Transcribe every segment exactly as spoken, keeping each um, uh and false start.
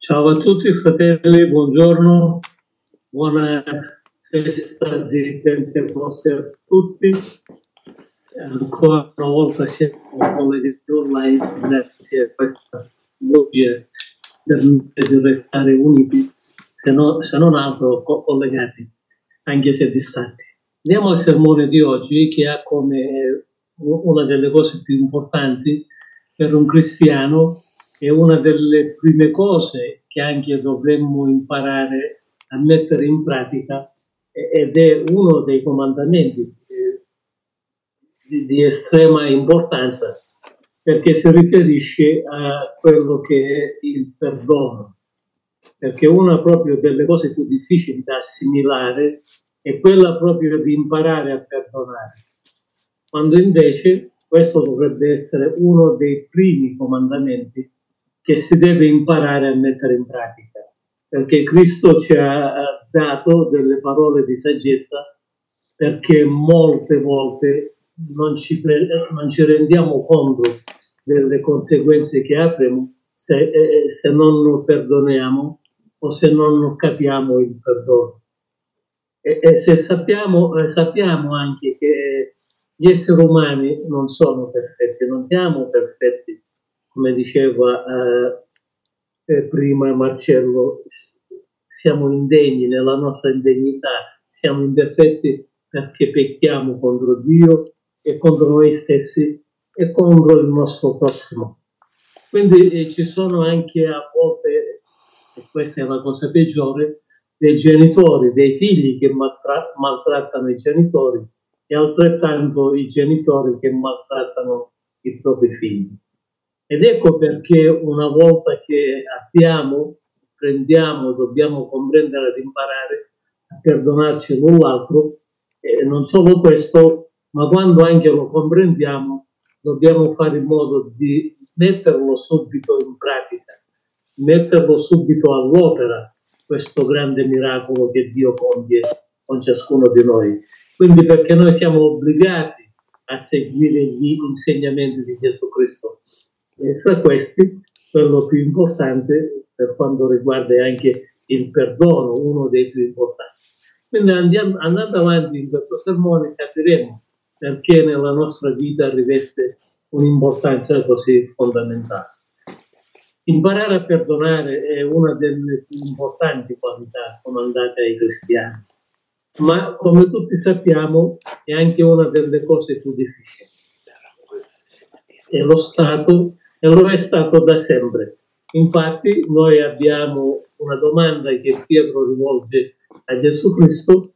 Ciao a tutti fratelli, buongiorno, buona festa di Pentecoste a tutti. Ancora una volta siamo collegati online grazie a questa voce permette di restare uniti, se, no, se non altro co- collegati, anche se distanti. Andiamo al sermone di oggi che ha come una delle cose più importanti per un cristiano è una delle prime cose che anche dovremmo imparare a mettere in pratica ed è uno dei comandamenti di, di estrema importanza perché si riferisce a quello che è il perdono, perché una proprio delle cose più difficili da assimilare è quella proprio di imparare a perdonare, quando invece questo dovrebbe essere uno dei primi comandamenti che si deve imparare a mettere in pratica, perché Cristo ci ha dato delle parole di saggezza, perché molte volte non ci, non ci rendiamo conto delle conseguenze che avremo se, eh, se non perdoniamo o se non capiamo il perdono. E, e se sappiamo, eh, sappiamo anche che gli esseri umani non sono perfetti, non siamo perfetti, come diceva eh, eh, prima Marcello, siamo indegni nella nostra indegnità, siamo imperfetti perché pecchiamo contro Dio e contro noi stessi e contro il nostro prossimo. Quindi eh, ci sono anche a volte, e questa è la cosa peggiore, dei genitori, dei figli che maltra- maltrattano i genitori e altrettanto i genitori che maltrattano i propri figli. Ed ecco perché una volta che abbiamo, prendiamo, dobbiamo comprendere ad imparare a perdonarci l'un l'altro, e non solo questo, ma quando anche lo comprendiamo, dobbiamo fare in modo di metterlo subito in pratica, metterlo subito all'opera, questo grande miracolo che Dio compie con ciascuno di noi. Quindi perché noi siamo obbligati a seguire gli insegnamenti di Gesù Cristo. E fra questi, quello più importante per quanto riguarda anche il perdono, uno dei più importanti. Quindi andiamo, andando avanti in questo sermone capiremo perché nella nostra vita riveste un'importanza così fondamentale. Imparare a perdonare è una delle più importanti qualità comandate ai cristiani, ma come tutti sappiamo è anche una delle cose più difficili. È lo stato e lo è stato da sempre. Infatti noi abbiamo una domanda che Pietro rivolge a Gesù Cristo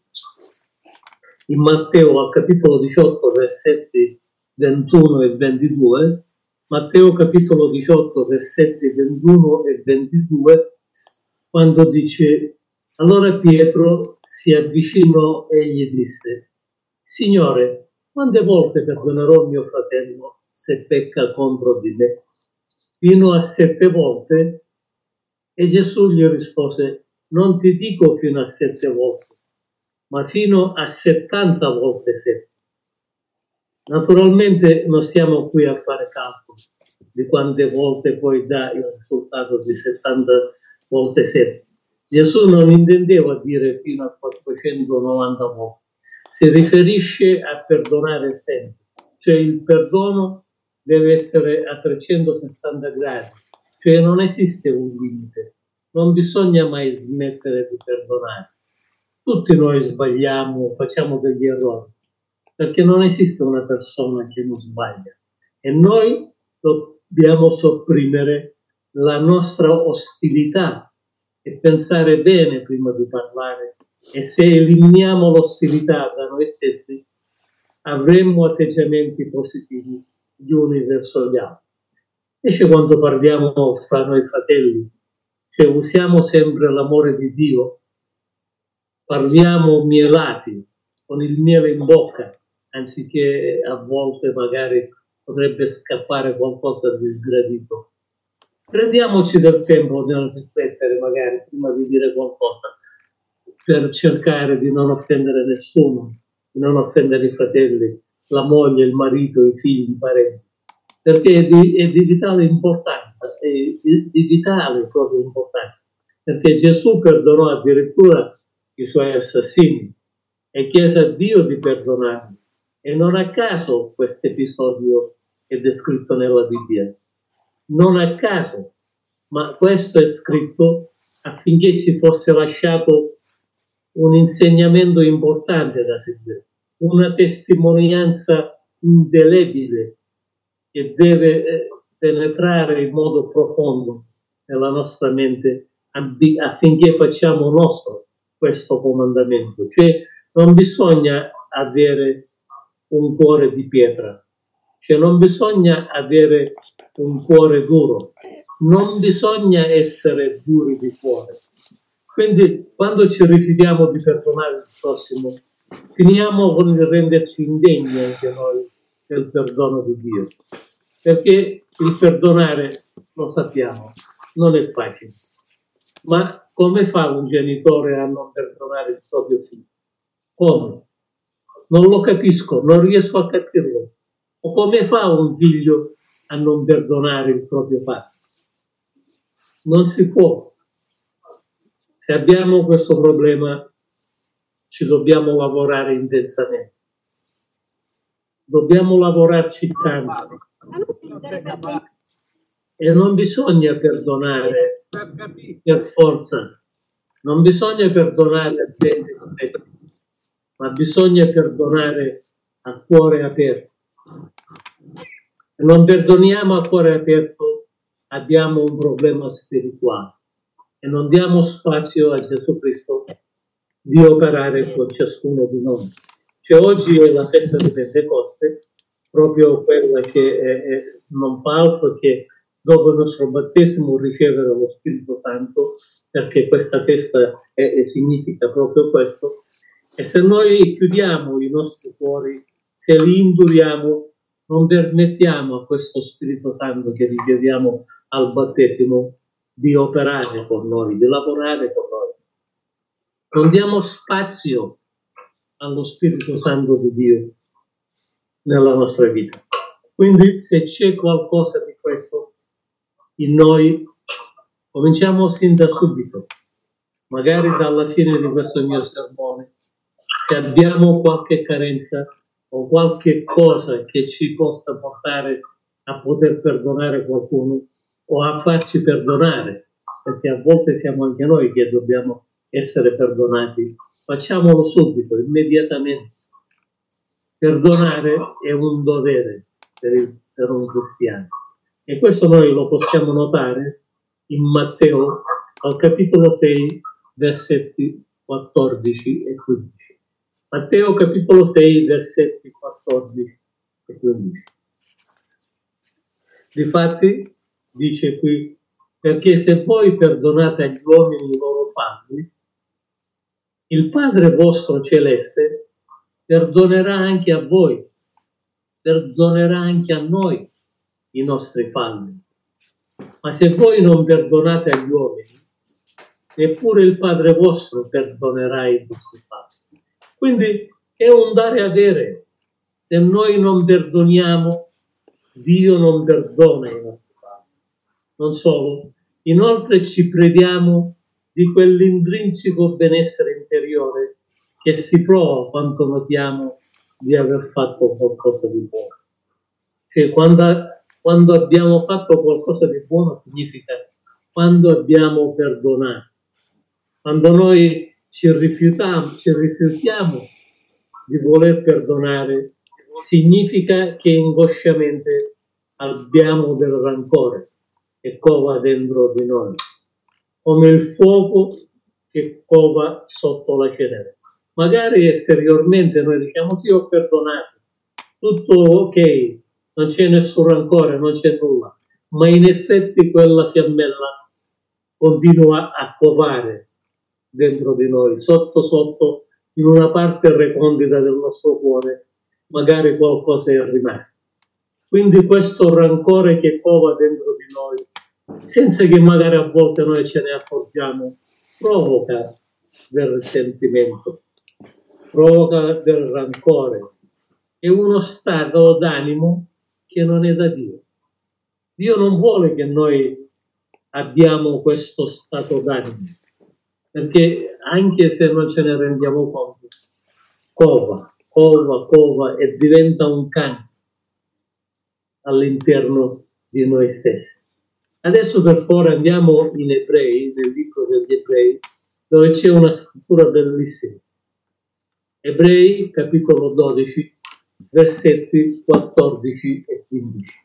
in Matteo al capitolo diciotto versetti ventuno e ventidue. Matteo capitolo diciotto versetti ventuno e ventidue, quando dice: allora Pietro si avvicinò e gli disse: Signore, quante volte perdonerò mio fratello se pecca contro di me? Fino a sette volte? E Gesù gli rispose: non ti dico fino a sette volte, ma fino a settanta volte sette. Naturalmente non stiamo qui a fare calcolo di quante volte poi dà il risultato di settanta volte sette. Gesù non intendeva dire fino a quattrocentonovanta volte, si riferisce a perdonare sempre, cioè il perdono deve essere a trecentosessanta gradi, cioè non esiste un limite, non bisogna mai smettere di perdonare. Tutti noi sbagliamo, facciamo degli errori, perché non esiste una persona che non sbaglia e noi dobbiamo sopprimere la nostra ostilità e pensare bene prima di parlare, e se eliminiamo l'ostilità da noi stessi avremo atteggiamenti positivi gli uni verso gli altri. Invece quando parliamo fra noi fratelli, cioè usiamo sempre l'amore di Dio, parliamo mielati, con il miele in bocca, anziché a volte magari potrebbe scappare qualcosa di sgradito. Prendiamoci del tempo nel riflettere magari prima di dire qualcosa, per cercare di non offendere nessuno, di non offendere i fratelli, la moglie, il marito, i figli, i parenti, perché è di, è di vitale importanza è di, di vitale proprio importanza, perché Gesù perdonò addirittura i suoi assassini e chiese a Dio di perdonarli. E non a caso questo episodio è descritto nella Bibbia, non a caso, ma questo è scritto affinché ci fosse lasciato un insegnamento importante da seguire, una testimonianza indelebile che deve eh, penetrare in modo profondo nella nostra mente affinché facciamo nostro questo comandamento. Cioè non bisogna avere un cuore di pietra, cioè non bisogna avere un cuore duro, non bisogna essere duri di cuore. Quindi quando ci rifiutiamo di perdonare il prossimo, finiamo con il renderci indegni anche noi del perdono di Dio, perché il perdonare, lo sappiamo, non è facile. Ma come fa un genitore a non perdonare il proprio figlio? Come? Non lo capisco, non riesco a capirlo. O come fa un figlio a non perdonare il proprio padre? Non si può. Se abbiamo questo problema, ci dobbiamo lavorare intensamente. Dobbiamo lavorarci tanto. E non bisogna perdonare per forza. Non bisogna perdonare a denti stretti, ma bisogna perdonare a cuore aperto. Se non perdoniamo a cuore aperto, abbiamo un problema spirituale e non diamo spazio a Gesù Cristo di operare con ciascuno di noi. Cioè, oggi è la festa di Pentecoste, proprio quella che è, è, non fa altro che dopo il nostro battesimo ricevere lo Spirito Santo, perché questa festa è, è, significa proprio questo. E se noi chiudiamo i nostri cuori, se li induriamo, non permettiamo a questo Spirito Santo che riceviamo al battesimo di operare con noi, di lavorare con noi. Non diamo spazio allo Spirito Santo di Dio nella nostra vita. Quindi se c'è qualcosa di questo in noi, cominciamo sin da subito, magari dalla fine di questo mio sermone, se abbiamo qualche carenza o qualche cosa che ci possa portare a poter perdonare qualcuno o a farci perdonare, perché a volte siamo anche noi che dobbiamo essere perdonati, facciamolo subito, immediatamente. Perdonare è un dovere per, il, per un cristiano e questo noi lo possiamo notare in Matteo al capitolo sei, versetti quattordici e quindici. Matteo capitolo sei, versetti quattordici e quindici. Difatti dice qui: perché se voi perdonate agli uomini i loro falli, il Padre vostro celeste perdonerà anche a voi, perdonerà anche a noi i nostri falli. Ma se voi non perdonate agli uomini, neppure il Padre vostro perdonerà i vostri falli. Quindi è un dare e avere. Se noi non perdoniamo, Dio non perdona i nostri falli. Non solo, inoltre ci priviamo di quell'intrinseco benessere interiore che si prova quando notiamo di aver fatto qualcosa di buono. Cioè, quando, quando abbiamo fatto qualcosa di buono significa quando abbiamo perdonato. Quando noi ci rifiutiamo, ci rifiutiamo di voler perdonare, significa che ingosciamente abbiamo del rancore che cova dentro di noi, come il fuoco che cova sotto la cenere. Magari esteriormente noi diciamo sì, ho perdonato, tutto ok, non c'è nessun rancore, non c'è nulla, ma in effetti quella fiammella continua a covare dentro di noi, sotto sotto, in una parte recondita del nostro cuore, magari qualcosa è rimasto. Quindi questo rancore che cova dentro di noi, senza che magari a volte noi ce ne accorgiamo, provoca del risentimento, provoca del rancore, è uno stato d'animo che non è da Dio. Dio non vuole che noi abbiamo questo stato d'animo, perché anche se non ce ne rendiamo conto, cova, cova, cova e diventa un cane all'interno di noi stessi. Adesso per favore andiamo in Ebrei, nel libro degli Ebrei, dove c'è una scrittura bellissima. Ebrei, capitolo dodici, versetti quattordici e quindici.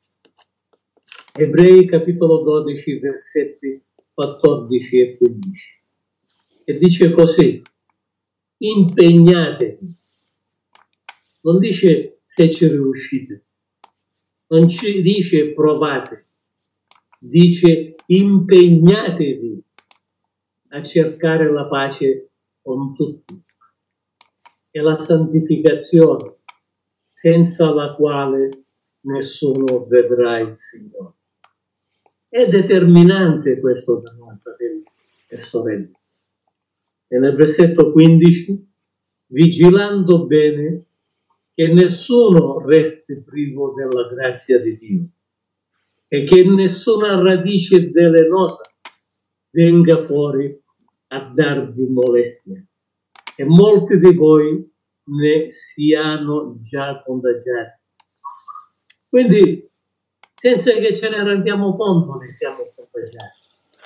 Ebrei, capitolo dodici, versetti quattordici e quindici. E dice così: impegnatevi. Non dice se ci riuscite, non ci dice provate, dice impegnatevi a cercare la pace con tutti e la santificazione, senza la quale nessuno vedrà il Signore. È determinante questo per noi, fratelli e sorelle. E nel versetto quindici, vigilando bene che nessuno resti privo della grazia di Dio e che nessuna radice velenosa venga fuori a darvi molestia. E molti di voi ne siano già contagiati. Quindi, senza che ce ne rendiamo conto, ne siamo contagiati.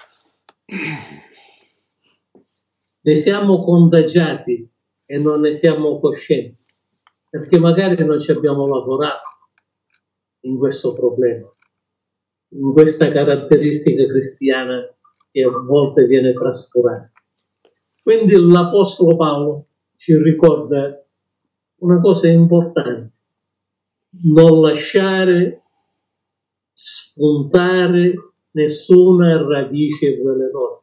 Ne siamo contagiati e non ne siamo coscienti, perché magari non ci abbiamo lavorato in questo problema, in questa caratteristica cristiana che a volte viene trascurata. Quindi l'Apostolo Paolo ci ricorda una cosa importante: non lasciare spuntare nessuna radice velenosa,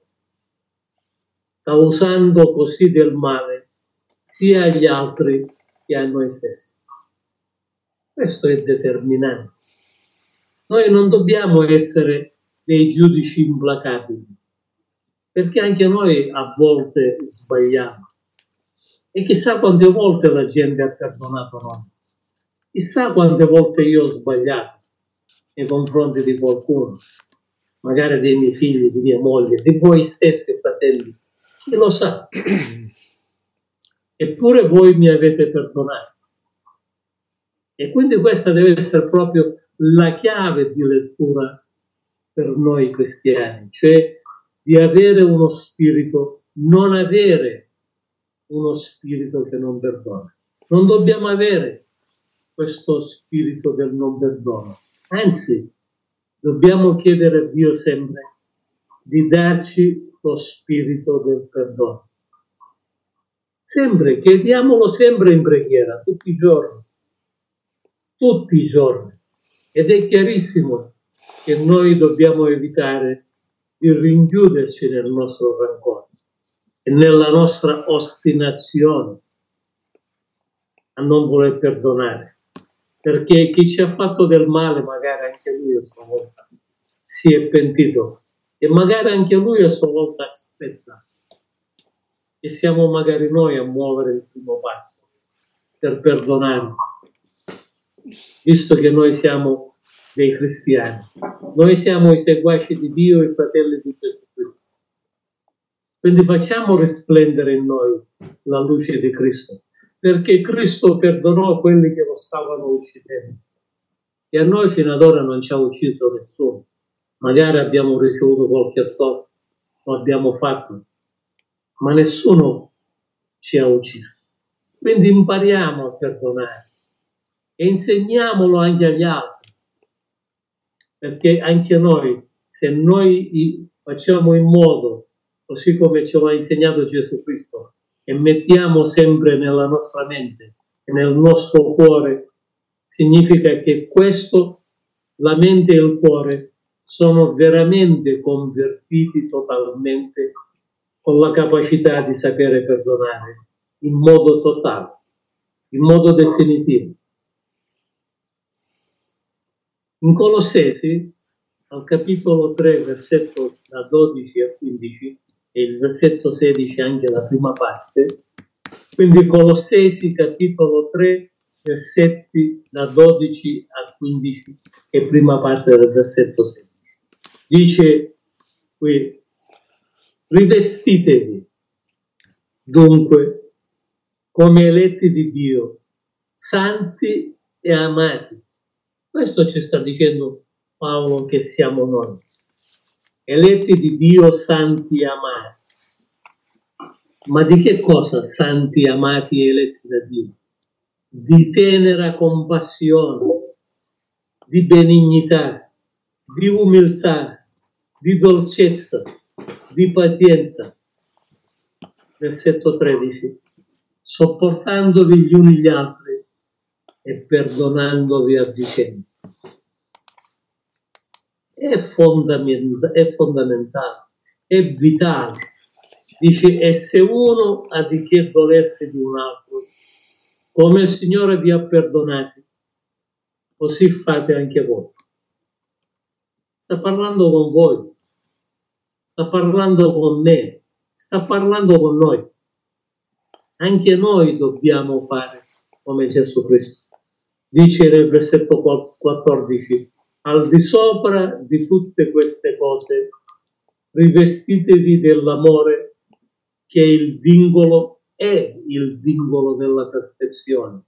causando così del male sia agli altri che a noi stessi. Questo è determinante. Noi non dobbiamo essere dei giudici implacabili, perché anche noi a volte sbagliamo. E chissà quante volte la gente ha perdonato noi. Chissà quante volte io ho sbagliato nei confronti di qualcuno, magari dei miei figli, di mia moglie, di voi stessi fratelli. Chi lo sa? Eppure voi mi avete perdonato. E quindi questa deve essere proprio la chiave di lettura per noi cristiani, cioè di avere uno spirito, non avere uno spirito che non perdona. Non dobbiamo avere questo spirito del non perdono. Anzi, dobbiamo chiedere a Dio sempre di darci lo spirito del perdono. Sempre, chiediamolo sempre in preghiera, tutti i giorni. Tutti i giorni. Ed è chiarissimo che noi dobbiamo evitare di rinchiuderci nel nostro rancore e nella nostra ostinazione a non voler perdonare. Perché chi ci ha fatto del male, magari anche lui a sua volta si è pentito e magari anche lui a sua volta aspetta. E siamo magari noi a muovere il primo passo per perdonare, visto che noi siamo dei cristiani. Noi siamo i seguaci di Dio, i fratelli di Gesù Cristo. Quindi facciamo risplendere in noi la luce di Cristo, perché Cristo perdonò quelli che lo stavano uccidendo. E a noi fino ad ora non ci ha ucciso nessuno. Magari abbiamo ricevuto qualche torto, lo abbiamo fatto, ma nessuno ci ha ucciso. Quindi impariamo a perdonare e insegniamolo anche agli altri, perché anche noi, se noi facciamo in modo, così come ce l'ha insegnato Gesù Cristo, e mettiamo sempre nella nostra mente e nel nostro cuore, significa che questo, la mente e il cuore, sono veramente convertiti totalmente con la capacità di sapere perdonare in modo totale, in modo definitivo. In Colossesi, al capitolo tre, versetto da dodici a quindici, e il versetto sedici anche la prima parte, quindi Colossesi capitolo tre, versetti da dodici a quindici e prima parte del versetto sedici. Dice: qui, rivestitevi dunque come eletti di Dio, santi e amati. Questo ci sta dicendo Paolo che siamo noi, eletti di Dio, santi e amati. Ma di che cosa santi, amati e eletti da Dio? Di tenera compassione, di benignità, di umiltà, di dolcezza, di pazienza. Versetto tredici. Sopportandovi gli uni gli altri e perdonandovi a vicenda. È fondamentale, è fondamentale, è vitale. Dice, e se uno ha di che dolersi di un altro, come il Signore vi ha perdonati, così fate anche voi. Sta parlando con voi, sta parlando con me, sta parlando con noi. Anche noi dobbiamo fare come Gesù Cristo. Dice nel versetto quattordici, al di sopra di tutte queste cose, rivestitevi dell'amore che è il vincolo, è il vincolo della perfezione.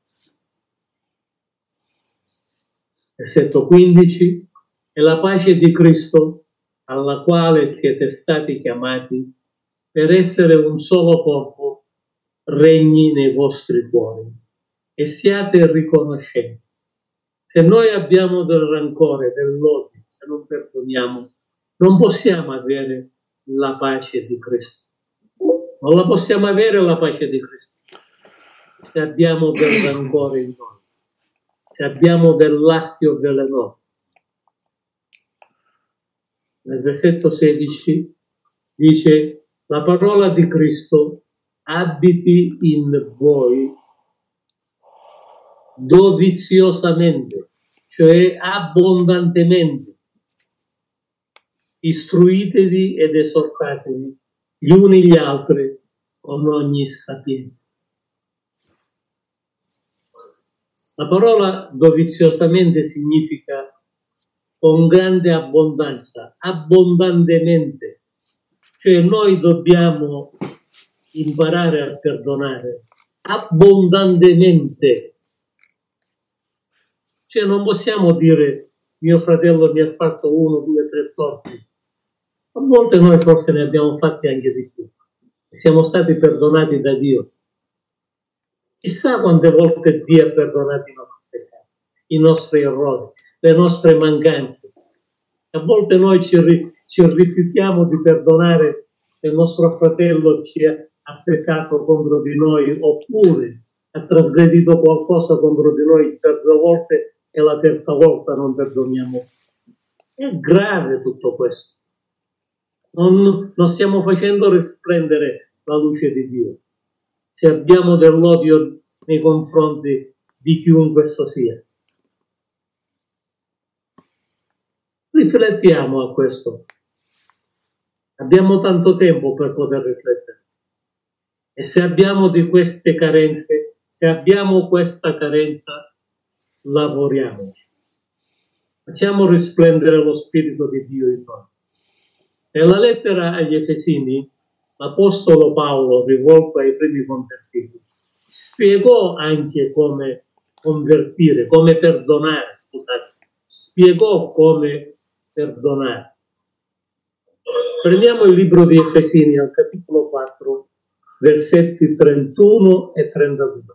Versetto quindici, e la pace di Cristo, alla quale siete stati chiamati, per essere un solo corpo, regni nei vostri cuori e siate riconoscenti. Se noi abbiamo del rancore, dell'odio, se non perdoniamo, non possiamo avere la pace di Cristo. Non la possiamo avere la pace di Cristo se abbiamo del rancore in noi, se abbiamo dell'astio velenoso. Nel versetto sedici dice, la parola di Cristo abiti in voi doviziosamente, cioè abbondantemente. Istruitevi ed esortatevi gli uni gli altri con ogni sapienza. La parola doviziosamente significa con grande abbondanza, abbondantemente. Cioè noi dobbiamo imparare a perdonare abbondantemente. Cioè non possiamo dire mio fratello mi ha fatto uno, due, tre torti. A volte noi forse ne abbiamo fatti anche di più. Siamo stati perdonati da Dio. Chissà quante volte Dio ha perdonato i nostri peccati, i nostri errori, le nostre mancanze. A volte noi ci, ri, ci rifiutiamo di perdonare se il nostro fratello ci ha, ha peccato contro di noi oppure ha trasgredito qualcosa contro di noi per due volte e la terza volta non perdoniamo. È grave tutto questo. Non, non stiamo facendo risplendere la luce di Dio se abbiamo dell'odio nei confronti di chiunque esso sia. Riflettiamo a questo. Abbiamo tanto tempo per poter riflettere. E se abbiamo di queste carenze, se abbiamo questa carenza, lavoriamoci. Facciamo risplendere lo Spirito di Dio in noi. Nella lettera agli Efesini, l'Apostolo Paolo, rivolto ai primi convertiti, spiegò anche come convertire, come perdonare, scusate, spiegò come perdonare. Prendiamo il libro di Efesini al capitolo quattro, versetti trentuno e trentadue.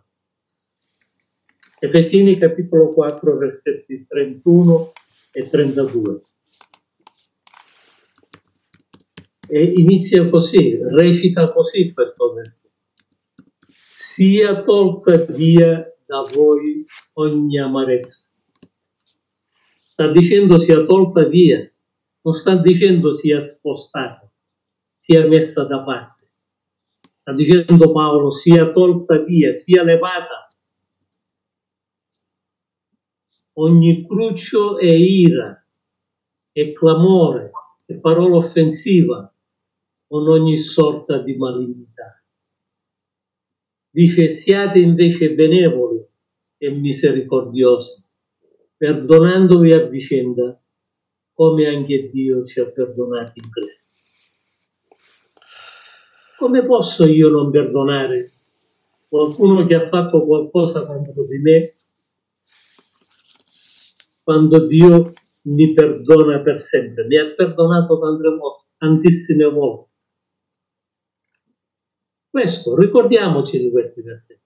Efesini capitolo quattro, versetti trentuno e trentadue. E inizia così, recita così questo versetto. Sia tolta via da voi ogni amarezza. Sta dicendo sia tolta via, non sta dicendo sia spostata, sia messa da parte. Sta dicendo Paolo sia tolta via, sia levata ogni cruccio e ira e clamore e parola offensiva con ogni sorta di malignità. Dice siate invece benevoli e misericordiosi, perdonandovi a vicenda come anche Dio ci ha perdonati in Cristo. come posso io non perdonare qualcuno che ha fatto qualcosa contro di me quando Dio mi perdona per sempre? Mi ha perdonato tante volte, tantissime volte. Questo, ricordiamoci di questi versetti.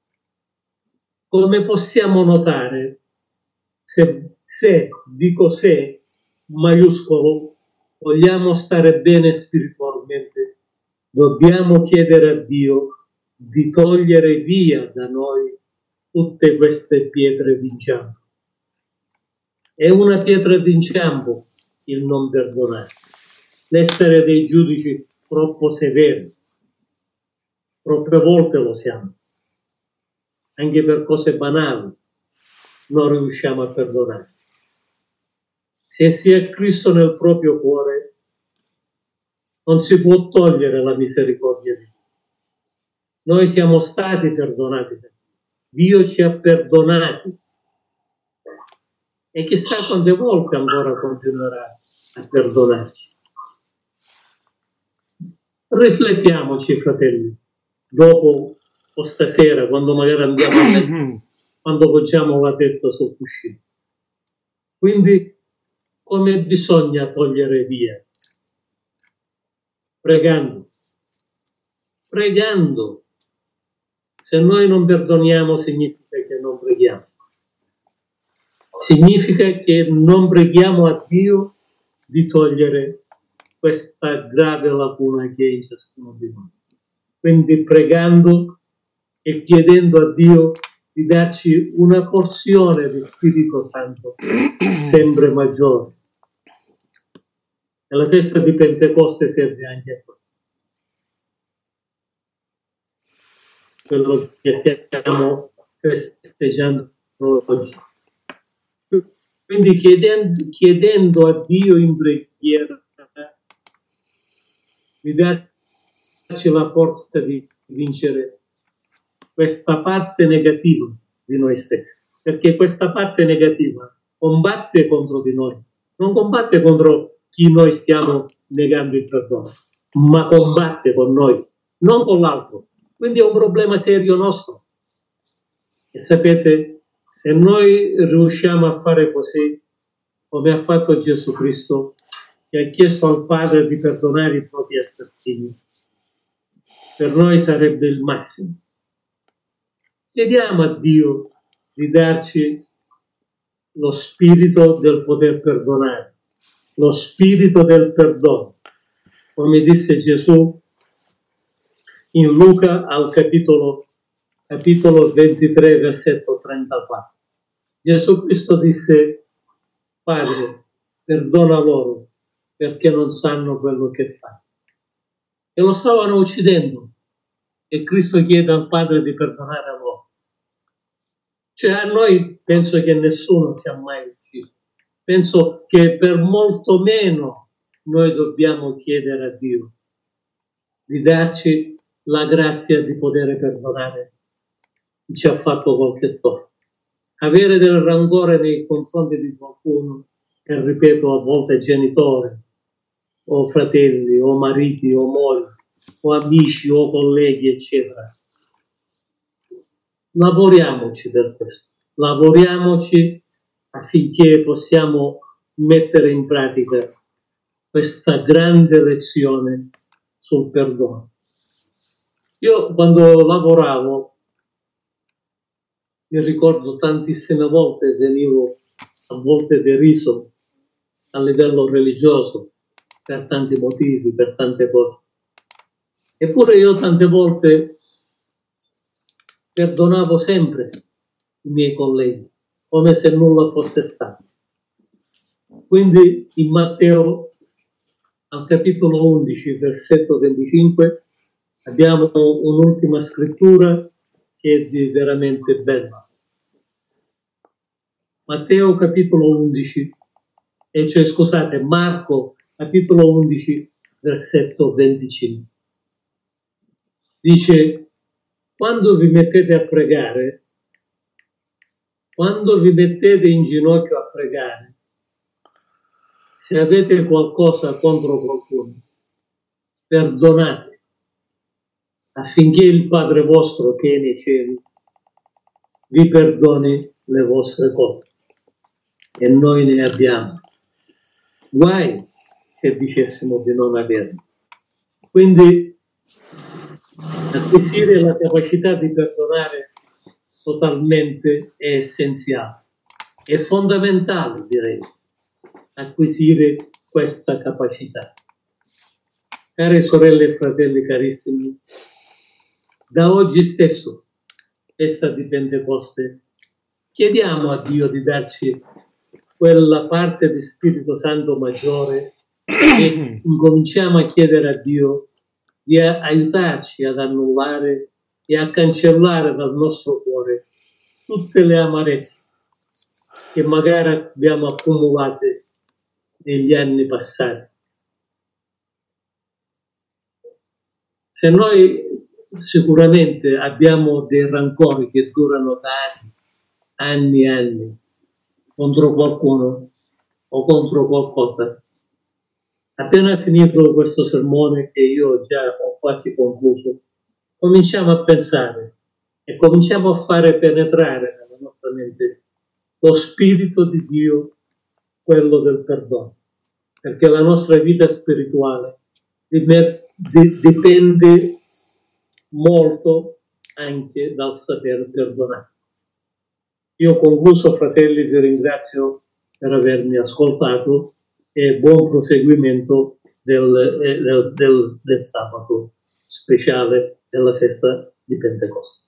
Come possiamo notare, se, se dico se, maiuscolo, vogliamo stare bene spiritualmente, dobbiamo chiedere a Dio di togliere via da noi tutte queste pietre d'inciampo. È una pietra d'inciampo il non perdonare, l'essere dei giudici troppo severi. Troppe volte lo siamo, anche per cose banali non riusciamo a perdonare. Se si è Cristo nel proprio cuore, non si può togliere la misericordia di Dio. Noi siamo stati perdonati, Dio ci ha perdonati e chissà quante volte ancora continuerà a perdonarci. Riflettiamoci, fratelli, dopo o stasera, quando magari andiamo a letto, quando poggiamo la testa sul cuscino. Quindi, come bisogna togliere via? Pregando. Pregando. Se noi non perdoniamo, significa che non preghiamo. Significa che non preghiamo a Dio di togliere questa grave lacuna che è in ciascuno di noi. Quindi pregando e chiedendo a Dio di darci una porzione di Spirito Santo sempre maggiore. E la festa di Pentecoste serve anche a questo. Quello che stiamo festeggiando oggi. Quindi chiedendo, chiedendo a Dio in preghiera di darci la forza di vincere questa parte negativa di noi stessi, perché questa parte negativa combatte contro di noi, non combatte contro chi noi stiamo negando il perdono, ma combatte con noi, non con l'altro. Quindi è un problema serio nostro. E sapete, se noi riusciamo a fare così, come ha fatto Gesù Cristo, che ha chiesto al Padre di perdonare i propri assassini, per noi sarebbe il massimo. Chiediamo a Dio di darci lo spirito del poter perdonare, lo spirito del perdono. Come disse Gesù in Luca al capitolo, capitolo ventitré, versetto trentaquattro. Gesù Cristo disse: Padre, perdona loro perché non sanno quello che fanno. E lo stavano uccidendo. E Cristo chiede al Padre di perdonare a loro. Cioè a noi penso che nessuno ci ha mai ucciso. Penso che per molto meno noi dobbiamo chiedere a Dio di darci la grazia di poter perdonare chi ci ha fatto qualche torto. Avere del rancore nei confronti di qualcuno, che ripeto a volte genitore, o fratelli, o mariti, o mogli, o amici, o colleghi, eccetera. Lavoriamoci per questo, lavoriamoci affinché possiamo mettere in pratica questa grande lezione sul perdono. Io quando lavoravo, mi ricordo tantissime volte venivo a volte deriso a livello religioso per tanti motivi, per tante cose. Eppure io tante volte perdonavo sempre i miei colleghi, come se nulla fosse stato. Quindi in Matteo, al capitolo undici, versetto venticinque, abbiamo un'ultima scrittura che è di veramente bella. Matteo capitolo undici, e cioè scusate, Marco capitolo undici, versetto venticinque. Dice: quando vi mettete a pregare, quando vi mettete in ginocchio a pregare, se avete qualcosa contro qualcuno, perdonate, affinché il Padre vostro che è nei cieli vi perdoni le vostre colpe. E noi ne abbiamo. Guai se dicessimo di non averne. Quindi acquisire la capacità di perdonare totalmente è essenziale, è fondamentale, direi, acquisire questa capacità. Care sorelle e fratelli carissimi, da oggi stesso, festa di Pentecoste, chiediamo a Dio di darci quella parte di Spirito Santo maggiore e incominciamo a chiedere a Dio di aiutarci ad annullare e a cancellare dal nostro cuore tutte le amarezze che magari abbiamo accumulate negli anni passati. Se noi sicuramente abbiamo dei rancori che durano da anni, anni e anni, contro qualcuno o contro qualcosa, appena finito questo sermone, che io già ho quasi concluso, cominciamo a pensare e cominciamo a fare penetrare nella nostra mente lo Spirito di Dio, quello del perdono, perché la nostra vita spirituale dipende molto anche dal saper perdonare. Io ho concluso, fratelli, vi ringrazio per avermi ascoltato e buon proseguimento del, del, del, del sabato speciale della festa di Pentecoste.